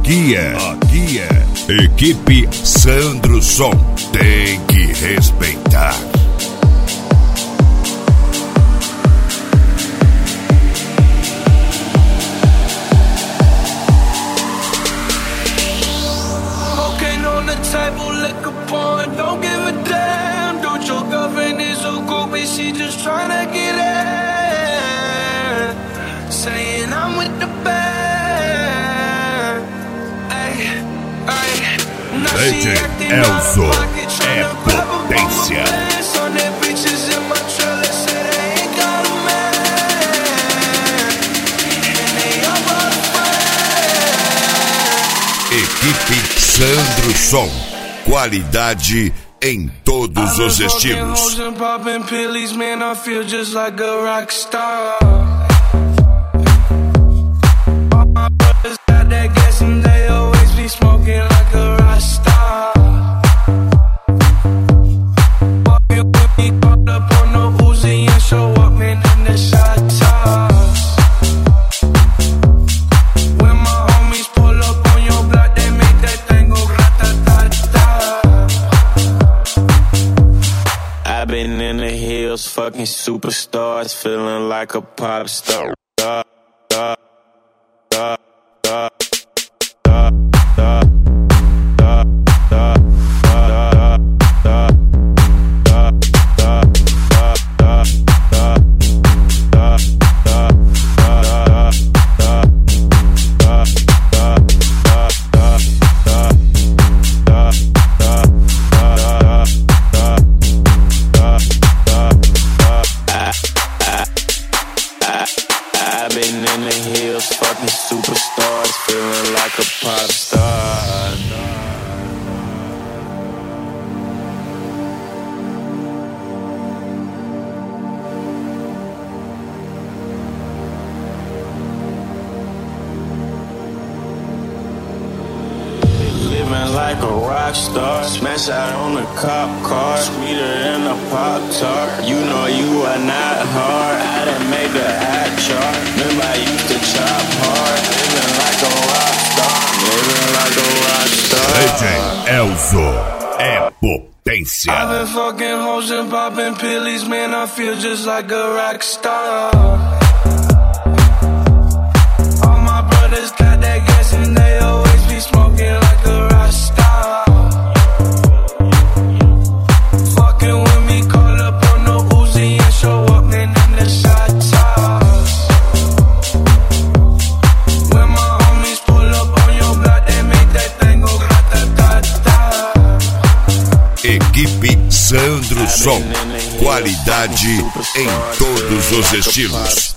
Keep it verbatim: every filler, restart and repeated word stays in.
Aqui é, aqui é Equipe Sandro Som. Tem que respeitar. Cocaine on the table, liquor porn, don't give a damn. Don't your girlfriend is so goofy, she just tryna get in. Saying I'm with the band. Ay, ay. Now D she J acting Elzo out of pocket, é tryna grab a potência. bumper pants. On their bitches in my trailer, say they ain't got a man. And they all out of friends. Equipe Sandro Som. Qualidade em todos os estilos. Hoes and popping pillies, man, I feel just like a rock star. All my brothers got that gas and they always be smoking like a rock star. Walking with me, caught up on no Uzi and show up, man, in the shot toss. When my homies pull up on your block, they make that thing go grata-ta-ta. I've been in the hills, fucking superstars, feeling like a pop star. Da, da, da, da, da, da, da, da, da, da, I've been in the hills, fucking superstars, feeling like a pop star. Living like a rock star, smash out on the cop car, sweeter than a pop tart. You know you are not hard. I done make a hot chart. Remember I used to chop hard. Living like a rock star, living like a rock star. D J Elzo é potência. I've been fucking hoes and popping pillies, man, I feel just like a rock star. All my brothers got that gas and they always be smoking like a rock star. Fucking with me, call up on no Uzi and show up, man, in the shot toss. When my homies pull up on your block, they make that thing go grata-ta-ta. Equipe Sandro Som. Qualidade em todos os estilos.